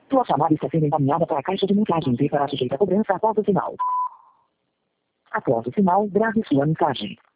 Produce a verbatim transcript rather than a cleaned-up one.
Sua chamada está sendo encaminhada para a caixa de mensagens e será sujeita a cobrança após o sinal. Após o sinal, grave sua mensagem.